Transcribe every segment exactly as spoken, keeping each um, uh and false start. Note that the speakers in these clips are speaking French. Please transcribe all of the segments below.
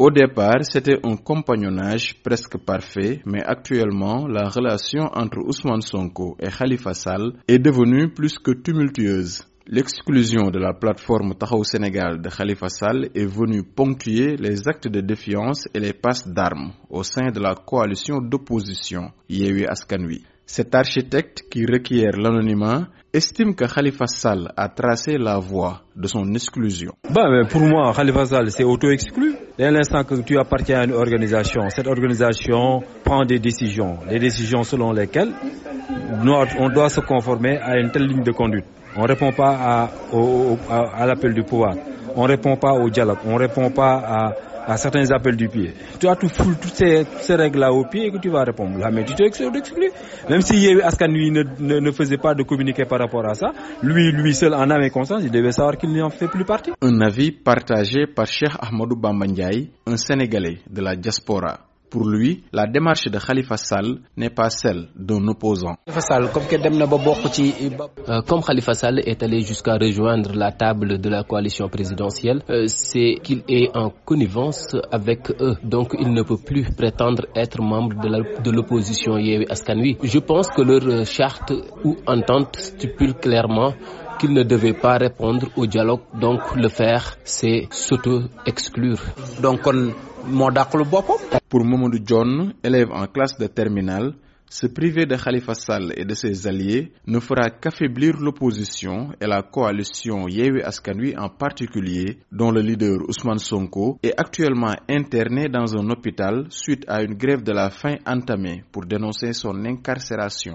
Au départ, c'était un compagnonnage presque parfait, mais actuellement, la relation entre Ousmane Sonko et Khalifa Sall est devenue plus que tumultueuse. L'exclusion de la plateforme Taxawu Sénégal de Khalifa Sall est venue ponctuer les actes de défiance et les passes d'armes au sein de la coalition d'opposition Yewwi Askan Wi. Cet architecte qui requiert l'anonymat estime que Khalifa Sall a tracé la voie de son exclusion. Bah, mais pour moi, Khalifa Sall s'est auto-exclu. Dès l'instant que tu appartiens à une organisation, cette organisation prend des décisions, des décisions selon lesquelles on doit se conformer à une telle ligne de conduite. On ne répond pas à, au, à, à l'appel du pouvoir, on ne répond pas au dialogue, on ne répond pas à, à certains appels du pied. Tu as tout foutu toutes ces, ces règles-là au pied et que tu vas répondre. Là, mais tu t'es exclu. Même si Yewwi Askan Wi ne, ne, ne faisait pas de communiqué par rapport à ça, lui, lui seul en âme et conscience, il devait savoir qu'il n'en fait plus partie. Un avis partagé par Cheikh Ahmadou Bamba Ndiaye, un Sénégalais de la diaspora. Pour lui, la démarche de Khalifa Sall n'est pas celle d'un opposant. Euh, comme Khalifa Sall est allé jusqu'à rejoindre la table de la coalition présidentielle, euh, c'est qu'il est en connivence avec eux. Donc il ne peut plus prétendre être membre de, la, de l'opposition Yewwi Askan Wi. Je pense que leur charte ou entente stipule clairement qu'il ne devait pas répondre au dialogue. Donc le faire, c'est s'auto-exclure. Donc on Pour Mamadou John, élève en classe de terminale, se priver de Khalifa Sall et de ses alliés ne fera qu'affaiblir l'opposition et la coalition Yewwi Askan Wi en particulier, dont le leader Ousmane Sonko est actuellement interné dans un hôpital suite à une grève de la faim entamée pour dénoncer son incarcération.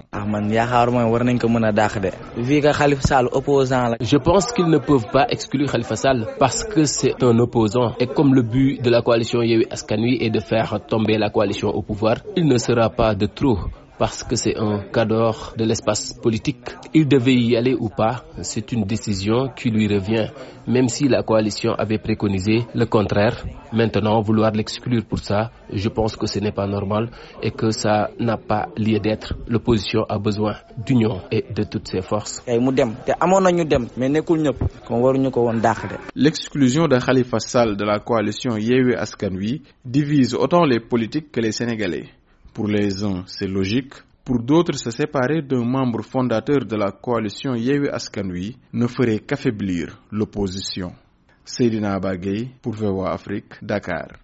Je pense qu'ils ne peuvent pas exclure Khalifa Sall parce que c'est un opposant et comme le but de la coalition Yewwi Askan Wi est de faire tomber la coalition au pouvoir, il ne sera pas de trop. Parce que c'est un cadre de l'espace politique. Il devait y aller ou pas, c'est une décision qui lui revient, même si la coalition avait préconisé le contraire. Maintenant, vouloir l'exclure pour ça, je pense que ce n'est pas normal et que ça n'a pas lieu d'être. L'opposition a besoin d'union et de toutes ses forces. L'exclusion de Khalifa Sall de la coalition Yewwi Askan Wi divise autant les politiques que les Sénégalais. Pour les uns, c'est logique. Pour d'autres, se séparer d'un membre fondateur de la coalition Yewwi Askan Wi ne ferait qu'affaiblir l'opposition. Seydina Bagay pour V O A Afrique, Dakar.